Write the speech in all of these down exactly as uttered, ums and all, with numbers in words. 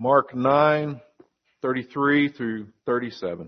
Mark nine, thirty-three through thirty-seven.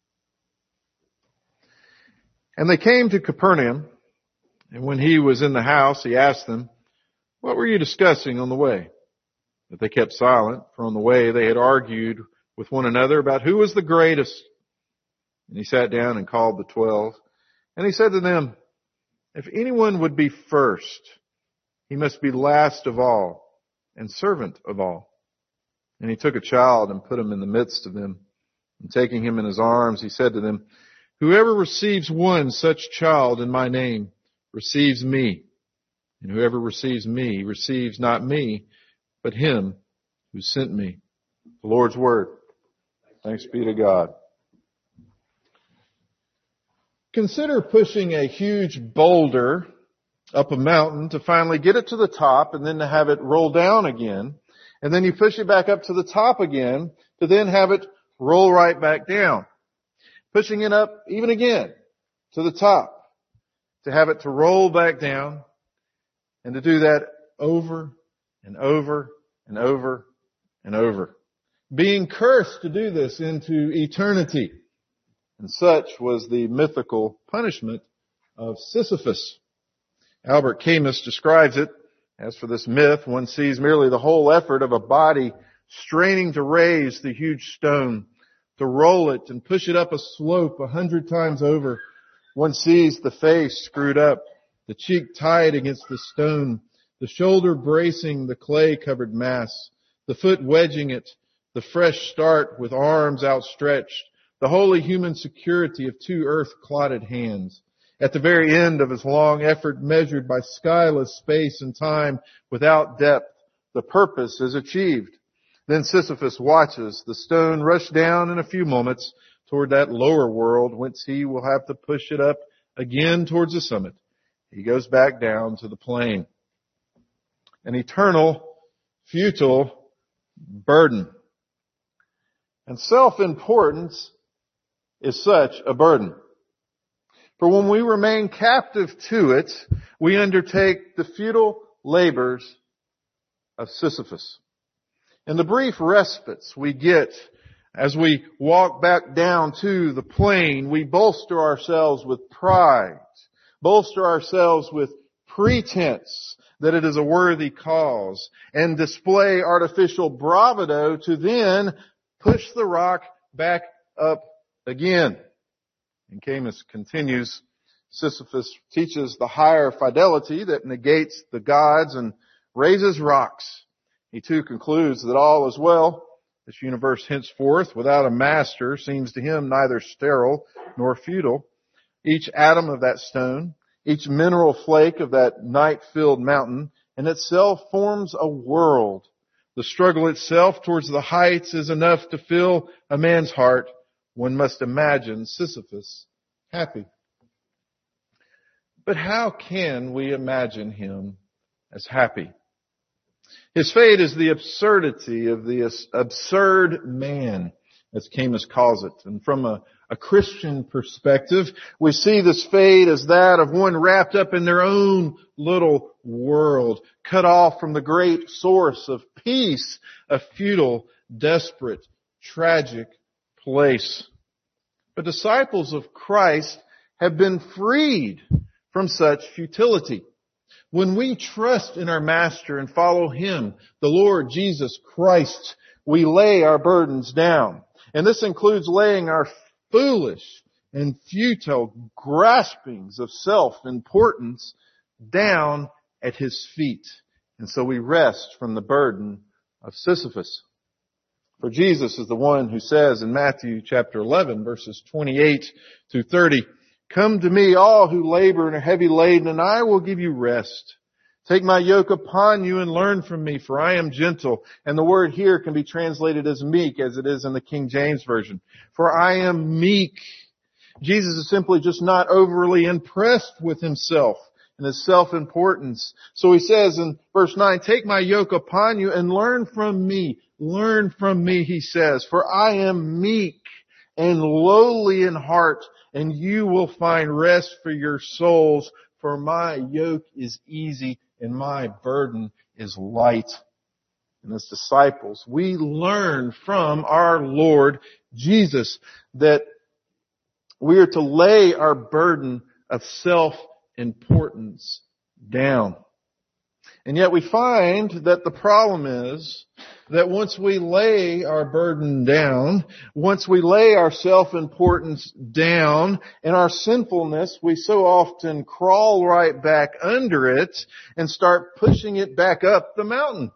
And they came to Capernaum, and when he was in the house, he asked them, "What were you discussing on the way?" But they kept silent, for on the way they had argued with one another about who was the greatest. And he sat down and called the twelve. And he said to them, "If anyone would be first, he must be last of all and servant of all." And he took a child and put him in the midst of them. And taking him in his arms, he said to them, "Whoever receives one such child in my name receives me. And whoever receives me receives not me, but him who sent me." The Lord's word. Thanks be to God. Consider pushing a huge boulder up a mountain to finally get it to the top and then to have it roll down again. And then you push it back up to the top again to then have it roll right back down. Pushing it up even again to the top to have it to roll back down, and to do that over and over and over and over. Being cursed to do this into eternity. And such was the mythical punishment of Sisyphus. Albert Camus describes it. As for this myth, one sees merely the whole effort of a body straining to raise the huge stone, to roll it and push it up a slope a hundred times over. One sees the face screwed up, the cheek tied against the stone, the shoulder bracing the clay-covered mass, the foot wedging it, the fresh start with arms outstretched, the wholly human security of two earth-clotted hands. At the very end of his long effort measured by skyless space and time without depth, the purpose is achieved. Then Sisyphus watches the stone rush down in a few moments toward that lower world whence he will have to push it up again towards the summit. He goes back down to the plain. An eternal, futile burden. And self-importance is such a burden. For when we remain captive to it, we undertake the futile labors of Sisyphus. And the brief respites we get as we walk back down to the plain, we bolster ourselves with pride, bolster ourselves with pretense that it is a worthy cause, and display artificial bravado to then push the rock back up again. And Camus continues, Sisyphus teaches the higher fidelity that negates the gods and raises rocks. He too concludes that all is well. This universe henceforth, without a master, seems to him neither sterile nor futile. Each atom of that stone, each mineral flake of that night-filled mountain, in itself forms a world. The struggle itself towards the heights is enough to fill a man's heart. One must imagine Sisyphus happy. But how can we imagine him as happy? His fate is the absurdity of the absurd man, as Camus calls it. And from a, a Christian perspective, we see this fate as that of one wrapped up in their own little world, cut off from the great source of peace, a futile, desperate, tragic place. But disciples of Christ have been freed from such futility. When we trust in our Master and follow Him, the Lord Jesus Christ, we lay our burdens down. And this includes laying our foolish and futile graspings of self-importance down at His feet. And so we rest from the burden of Sisyphus. For Jesus is the one who says in Matthew chapter eleven, verses twenty-eight through thirty, "Come to me, all who labor and are heavy laden, and I will give you rest. Take my yoke upon you and learn from me, for I am gentle." And the word here can be translated as meek, as it is in the King James Version. For I am meek. Jesus is simply just not overly impressed with himself and his self-importance. So he says in verse nine, "Take my yoke upon you and learn from me." Learn from me, he says, "for I am meek and lowly in heart, and you will find rest for your souls. For my yoke is easy and my burden is light." and as disciples, we learn from our Lord Jesus that we are to lay our burden of self-importance down. And yet we find that the problem is that once we lay our burden down, once we lay our self-importance down and our sinfulness, we so often crawl right back under it and start pushing it back up the mountain.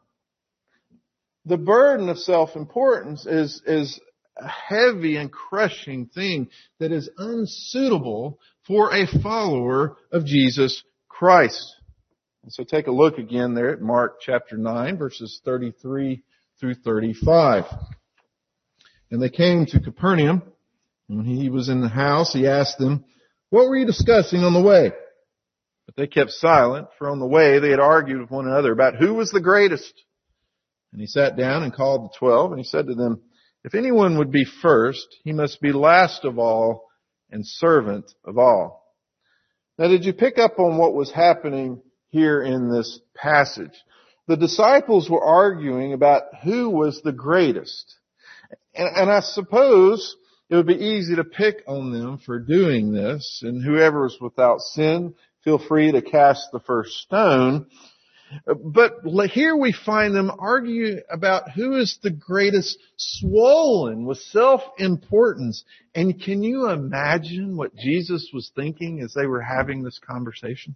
The burden of self-importance is, is a heavy and crushing thing that is unsuitable for a follower of Jesus Christ. And so take a look again there at Mark chapter nine, verses thirty-three through thirty-five. And they came to Capernaum. When he was in the house, he asked them, "What were you discussing on the way?" But they kept silent, for on the way they had argued with one another about who was the greatest. And he sat down and called the twelve, and he said to them, "If anyone would be first, he must be last of all and servant of all." Now, did you pick up on what was happening here in this passage? The disciples were arguing about who was the greatest. And, and I suppose it would be easy to pick on them for doing this. And whoever is without sin, feel free to cast the first stone. But here we find them argue about who is the greatest, swollen with self-importance. And can you imagine what Jesus was thinking as they were having this conversation?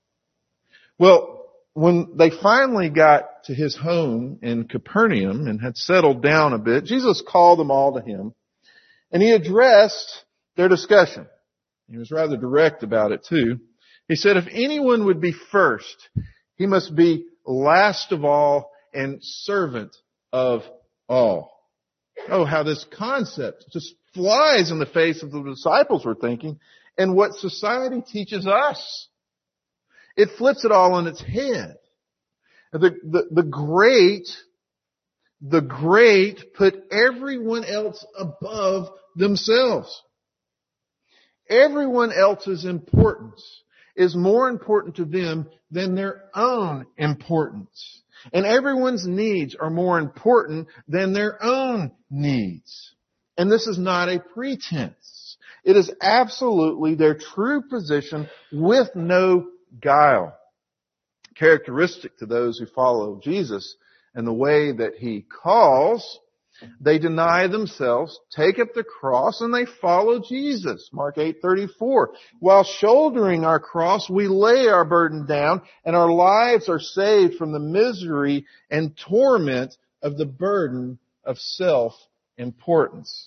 Well, when they finally got to his home in Capernaum and had settled down a bit, Jesus called them all to him, and he addressed their discussion. He was rather direct about it too. He said, if anyone would be first, he must be last of all and servant of all. Oh, how this concept just flies in the face of the disciples were thinking, and what society teaches us. It flips it all on its head. The, the, the great, the great put everyone else above themselves. Everyone else's importance is more important to them than their own importance. And everyone's needs are more important than their own needs. And this is not a pretense. It is absolutely their true position with no guile. Characteristic to those who follow Jesus and the way that he calls, they deny themselves, take up the cross, and they follow Jesus. Mark eight thirty-four. While shouldering our cross, we lay our burden down, and our lives are saved from the misery and torment of the burden of self-importance.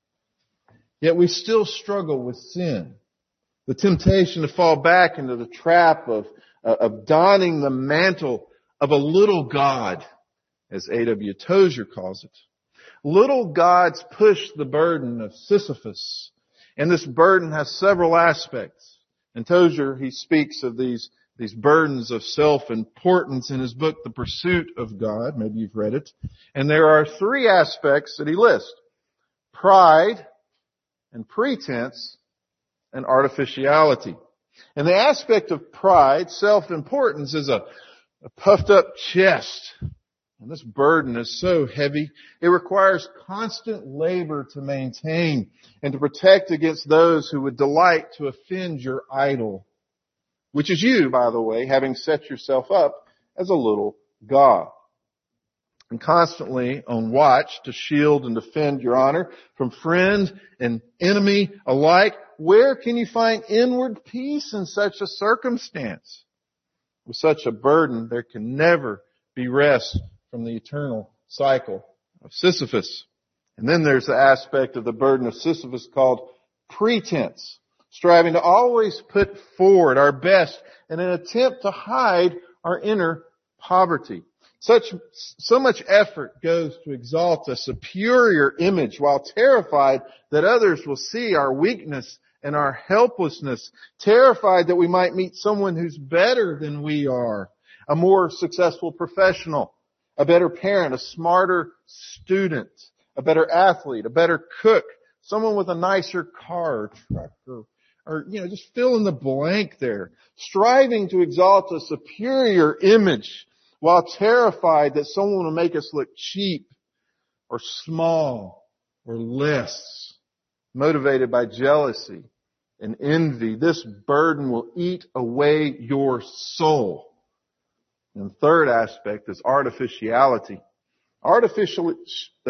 Yet we still struggle with sin. The temptation to fall back into the trap of, uh, of donning the mantle of a little God, as A W Tozer calls it. Little gods push the burden of Sisyphus, and this burden has several aspects. And Tozer, he speaks of these, these burdens of self-importance in his book, The Pursuit of God. Maybe you've read it. And there are three aspects that he lists: pride and pretense and artificiality. And the aspect of pride, self-importance, is a, a puffed up chest. And this burden is so heavy, it requires constant labor to maintain and to protect against those who would delight to offend your idol, which is you, by the way, having set yourself up as a little god. And constantly on watch to shield and defend your honor from friend and enemy alike. Where can you find inward peace in such a circumstance? With such a burden, there can never be rest from the eternal cycle of Sisyphus. And then there's the aspect of the burden of Sisyphus called pretense, striving to always put forward our best in an attempt to hide our inner poverty. Such, so much effort goes to exalt a superior image while terrified that others will see our weakness and our helplessness, terrified that we might meet someone who's better than we are, a more successful professional, a better parent, a smarter student, a better athlete, a better cook, someone with a nicer car or truck, or, or, you know, just fill in the blank there. Striving to exalt a superior image while terrified that someone will make us look cheap or small or less, motivated by jealousy and envy. This burden will eat away your soul. And the third aspect is artificiality. Artificial, uh,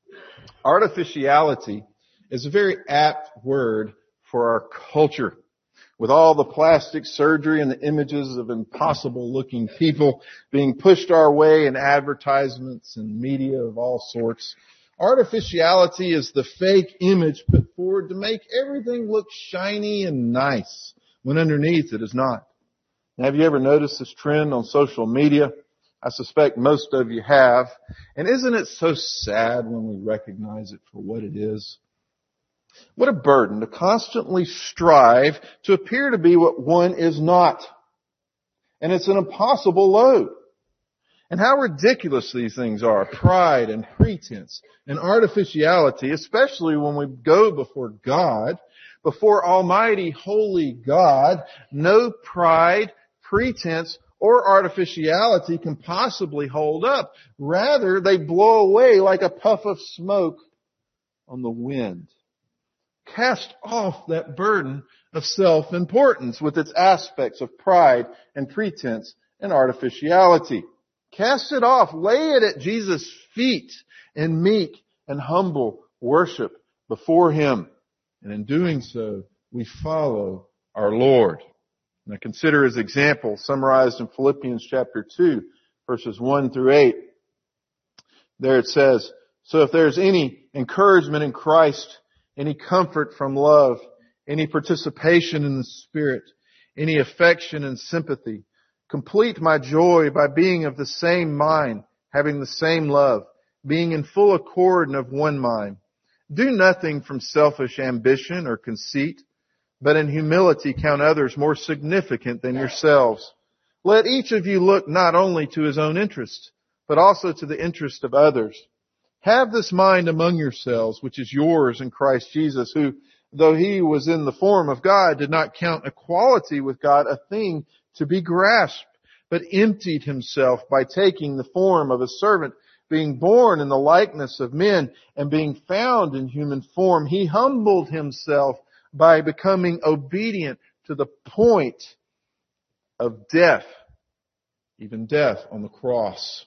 artificiality is a very apt word for our culture. With all the plastic surgery and the images of impossible looking people being pushed our way in advertisements and media of all sorts, artificiality is the fake image put forward to make everything look shiny and nice when underneath it is not. Now, have you ever noticed this trend on social media? I suspect most of you have. And isn't it so sad when we recognize it for what it is? What a burden to constantly strive to appear to be what one is not. And it's an impossible load. And how ridiculous these things are. Pride and pretense and artificiality, especially when we go before God, before Almighty Holy God. No pride, pretense, or artificiality can possibly hold up. Rather, they blow away like a puff of smoke on the wind. Cast off that burden of self-importance with its aspects of pride and pretense and artificiality. Cast it off. Lay it at Jesus' feet in meek and humble worship before Him. And in doing so, we follow our Lord. Now consider His example summarized in Philippians chapter two, verses one through eight. There it says, "So if there's any encouragement in Christ, any comfort from love, any participation in the Spirit, any affection and sympathy, complete my joy by being of the same mind, having the same love, being in full accord and of one mind. Do nothing from selfish ambition or conceit, but in humility count others more significant than yourselves. Let each of you look not only to his own interest, but also to the interest of others. Have this mind among yourselves, which is yours in Christ Jesus, who, though He was in the form of God, did not count equality with God a thing to be grasped, but emptied Himself by taking the form of a servant, being born in the likeness of men, and being found in human form. He humbled Himself by becoming obedient to the point of death, even death on the cross."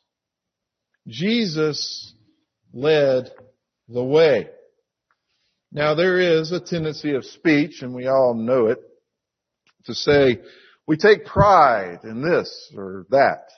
Jesus led the way. Now there is a tendency of speech, and we all know it, to say, we take pride in this or that.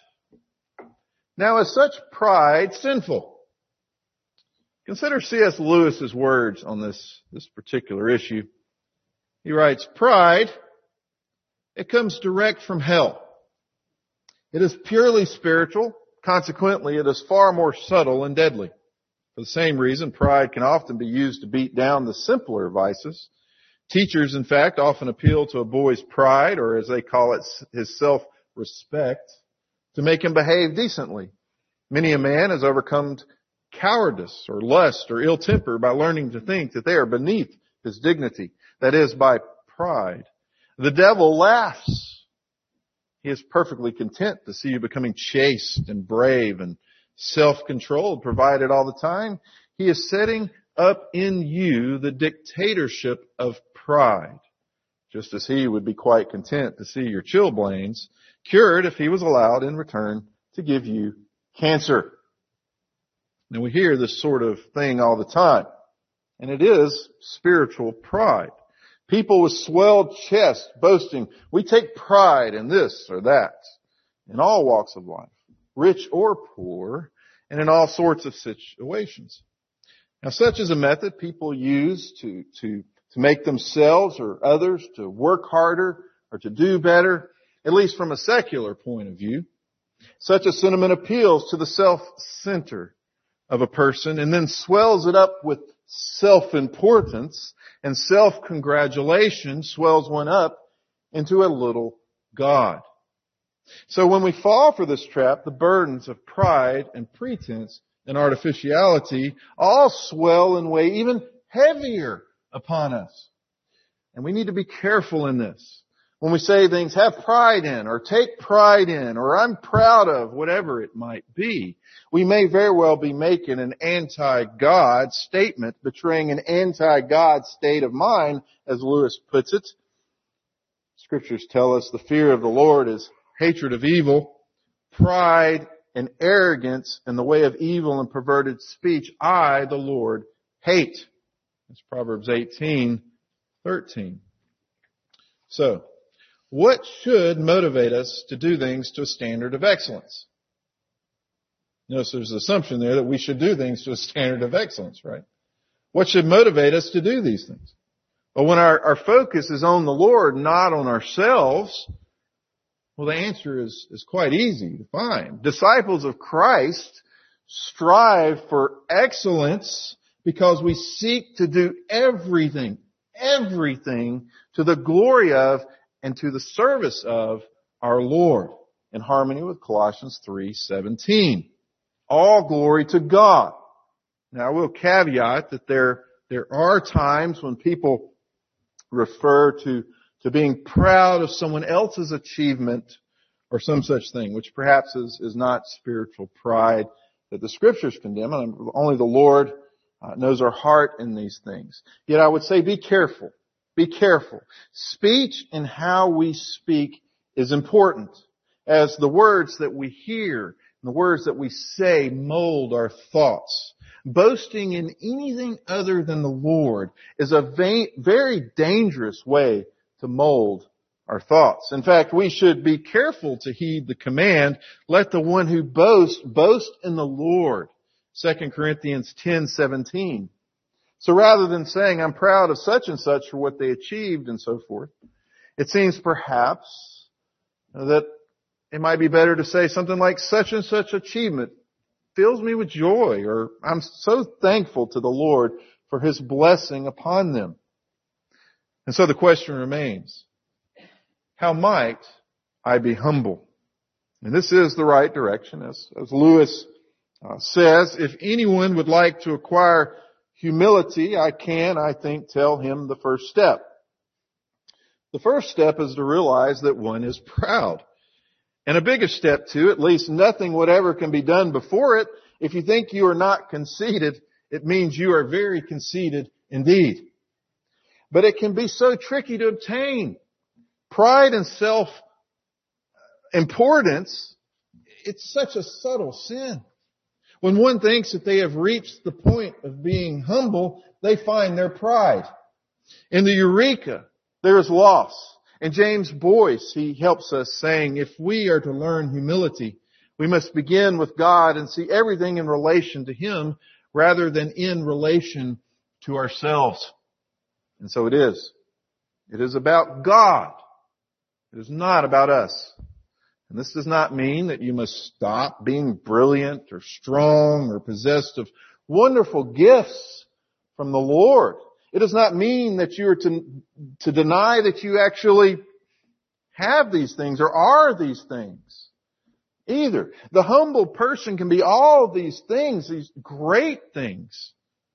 Now is such pride sinful? Consider C S Lewis's words on this, this particular issue. He writes, "Pride, it comes direct from hell. It is purely spiritual. Consequently, it is far more subtle and deadly. For the same reason, pride can often be used to beat down the simpler vices. Teachers, in fact, often appeal to a boy's pride, or as they call it, his self-respect, to make him behave decently. Many a man has overcome cowardice or lust or ill temper by learning to think that they are beneath his dignity. That is, by pride. The devil laughs. He is perfectly content to see you becoming chaste and brave and self-controlled, provided all the time he is setting up in you the dictatorship of pride, just as he would be quite content to see your chilblains cured if he was allowed in return to give you cancer." Now we hear this sort of thing all the time, and it is spiritual pride. People with swelled chests boasting, "We take pride in this or that," in all walks of life, rich or poor, and in all sorts of situations. Now such is a method people use to, to, to make themselves or others to work harder or to do better, at least from a secular point of view. Such a sentiment appeals to the self-center of a person and then swells it up with self-importance, and self-congratulation swells one up into a little God. So when we fall for this trap, the burdens of pride and pretense and artificiality all swell and weigh even heavier upon us. And we need to be careful in this. When we say things have pride in or take pride in or I'm proud of, whatever it might be, we may very well be making an anti-God statement, betraying an anti-God state of mind, as Lewis puts it. Scriptures tell us the fear of the Lord is hatred of evil, pride and arrogance in the way of evil and perverted speech. I, the Lord, hate. That's Proverbs eighteen thirteen. So, what should motivate us to do things to a standard of excellence? Notice there's an assumption there that we should do things to a standard of excellence, right? What should motivate us to do these things? Well, when our, our focus is on the Lord, not on ourselves, well, the answer is, is quite easy to find. Disciples of Christ strive for excellence because we seek to do everything, everything to the glory of and to the service of our Lord, in harmony with Colossians three seventeen. All glory to God. Now, I will caveat that there, there are times when people refer to, to being proud of someone else's achievement or some such thing, which perhaps is, is not spiritual pride that the Scriptures condemn. And only the Lord uh, knows our heart in these things. Yet I would say be careful. Be careful. Speech and how we speak is important, as the words that we hear and the words that we say mold our thoughts. Boasting in anything other than the Lord is a va- very dangerous way to mold our thoughts. In fact, we should be careful to heed the command, let the one who boasts, boast in the Lord. Second Corinthians ten seventeen. So rather than saying, I'm proud of such and such for what they achieved and so forth, it seems perhaps that it might be better to say something like, such and such achievement fills me with joy, or I'm so thankful to the Lord for His blessing upon them. And so the question remains, how might I be humble? And this is the right direction. As, as Lewis uh, says, if anyone would like to acquire humility, I can, I think, tell him the first step. The first step is to realize that one is proud. And a bigger step too, at least nothing whatever can be done before it. If you think you are not conceited, it means you are very conceited indeed. But it can be so tricky to obtain. Pride and self-importance, it's such a subtle sin. When one thinks that they have reached the point of being humble, they find their pride. In the Eureka, there is loss. And James Boyce, he helps us saying, if we are to learn humility, we must begin with God and see everything in relation to Him rather than in relation to ourselves. And so it is. It is about God. It is not about us. And this does not mean that you must stop being brilliant or strong or possessed of wonderful gifts from the Lord. It does not mean that you are to, to deny that you actually have these things or are these things either. The humble person can be all these things, these great things,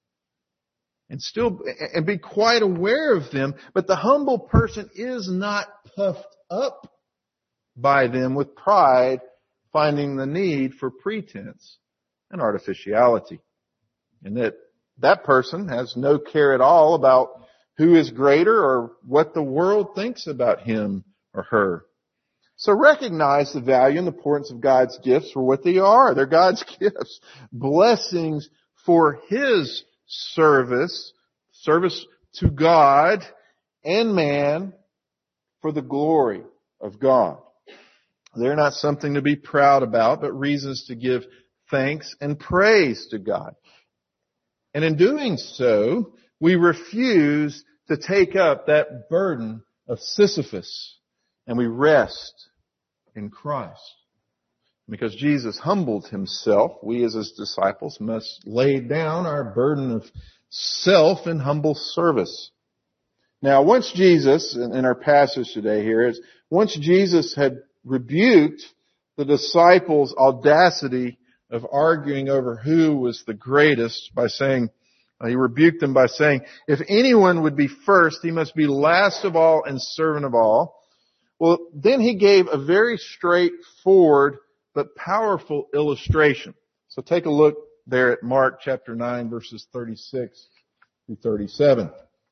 and still, and be quite aware of them, but the humble person is not puffed up by them with pride, finding the need for pretense and artificiality. And that that person has no care at all about who is greater or what the world thinks about him or her. So recognize the value and the importance of God's gifts for what they are. They're God's gifts. Blessings for His service, service to God and man for the glory of God. They're not something to be proud about, but reasons to give thanks and praise to God. And in doing so, we refuse to take up that burden of Sisyphus, and we rest in Christ. Because Jesus humbled Himself, we as His disciples must lay down our burden of self in humble service. Now, once Jesus, in our passage today here, is once Jesus had rebuked the disciples' audacity of arguing over who was the greatest by saying, uh, He rebuked them by saying, if anyone would be first, he must be last of all and servant of all. Well, then he gave a very straightforward but powerful illustration. So take a look there at Mark chapter nine, verses thirty-six through thirty-seven.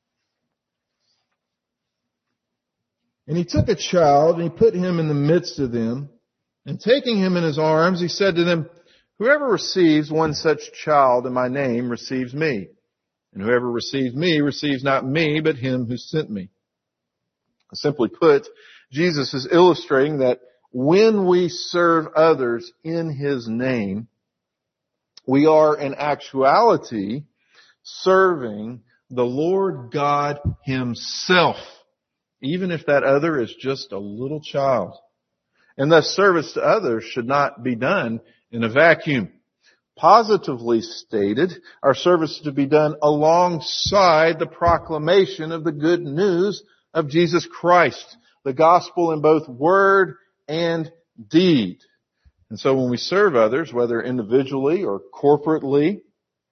And he took a child and he put him in the midst of them, and taking him in his arms, he said to them, "Whoever receives one such child in my name receives me. And whoever receives me receives not me, but him who sent me." Simply put, Jesus is illustrating that when we serve others in his name, we are in actuality serving the Lord God himself, even if that other is just a little child. And thus service to others should not be done in a vacuum. Positively stated, our service is to be done alongside the proclamation of the good news of Jesus Christ, the gospel in both word and deed. And so when we serve others, whether individually or corporately,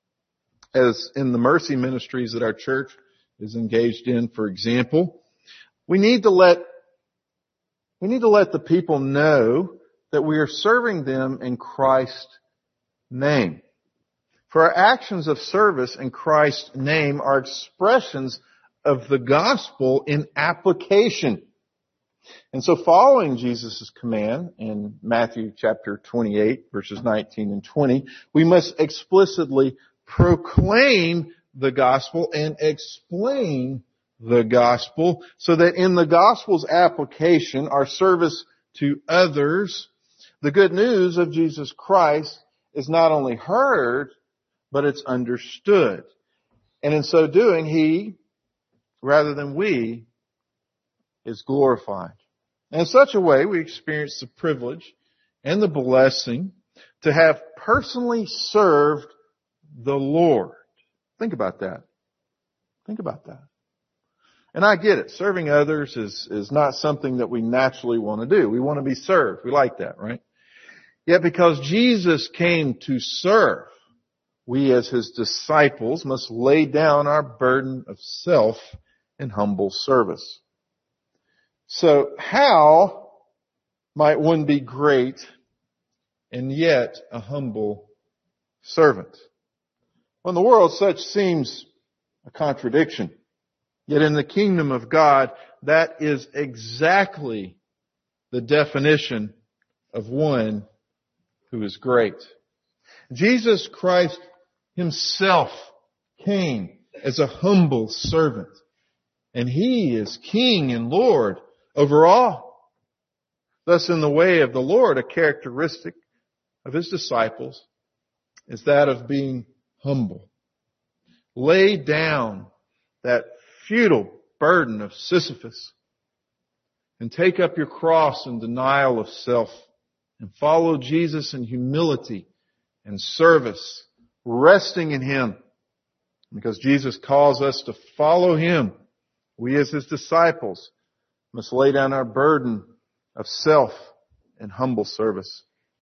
as in the mercy ministries that our church is engaged in, for example, we need to let we need to let the people know that we are serving them in Christ's name. For our actions of service in Christ's name are expressions of the gospel in application. And so following Jesus' command in Matthew chapter twenty-eight, verses nineteen and twenty, we must explicitly proclaim the gospel and explain the gospel so that in the gospel's application, our service to others, the good news of Jesus Christ is not only heard, but it's understood. And in so doing, he, rather than we, is glorified. And in such a way, we experience the privilege and the blessing to have personally served the Lord. Think about that. Think about that. And I get it. Serving others is, is not something that we naturally want to do. We want to be served. We like that, right? Yet because Jesus came to serve, we as his disciples must lay down our burden of self in humble service. So how might one be great and yet a humble servant? Well, in the world, such seems a contradiction. Yet in the kingdom of God, that is exactly the definition of one who is great. Jesus Christ himself came as a humble servant, and he is King and Lord over all. Thus, in the way of the Lord, a characteristic of his disciples is that of being humble. Lay down that futile burden of Sisyphus and take up your cross in denial of self and follow Jesus in humility and service, resting in him. Because Jesus calls us to follow him, we as his disciples must lay down our burden of self in humble service.